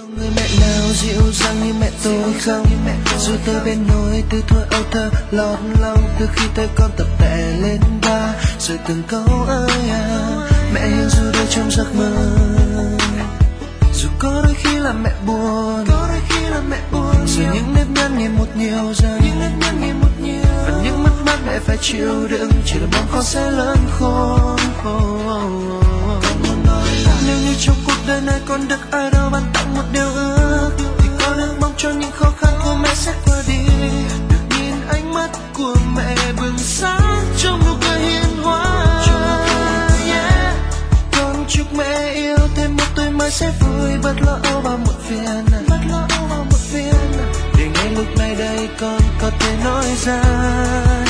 Người mẹ nào dịu dàng như mẹ tôi không? Dù tôi bên nỗi từ thuở âu thơ lót lòng, từ khi tôi con tập tẻ lên ba, rồi từng câu ơi à, mẹ hiền dù đôi trong giấc mơ. Dù có đôi khi là mẹ buồn, rồi những nếp nhăn ngày một nhiều dần, và những mất mát mẹ phải chịu đựng, chỉ là mong con sẽ lớn khôn. Nếu như trong cuộc đời này con được ai đó ban tặng một điều ước, thì con ước mong cho những khó khăn của mẹ sẽ qua đi, được nhìn ánh mắt của mẹ bừng sáng trong nụ cười hiền hòa. Yeah. Con chúc mẹ yêu thêm một tuổi mới sẽ vui, bớt lo âu bao muộn phiền, để ngay lúc này đây con có thể nói ra.